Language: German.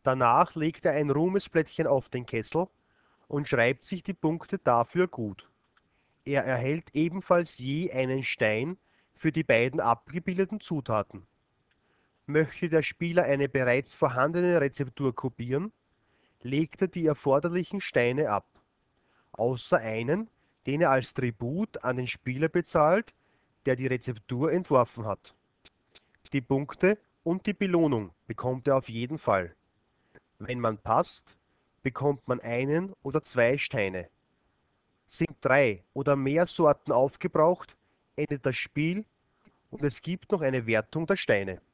Danach legt er ein Ruhmesblättchen auf den Kessel und schreibt sich die Punkte dafür gut. Er erhält ebenfalls je einen Stein für die beiden abgebildeten Zutaten. Möchte der Spieler eine bereits vorhandene Rezeptur kopieren, legt er die erforderlichen Steine ab, außer einen, den er als Tribut an den Spieler bezahlt, der die Rezeptur entworfen hat. Die Punkte und die Belohnung bekommt er auf jeden Fall. Wenn man passt, bekommt man einen oder zwei Steine. Sind drei oder mehr Sorten aufgebraucht, endet das Spiel und es gibt noch eine Wertung der Steine.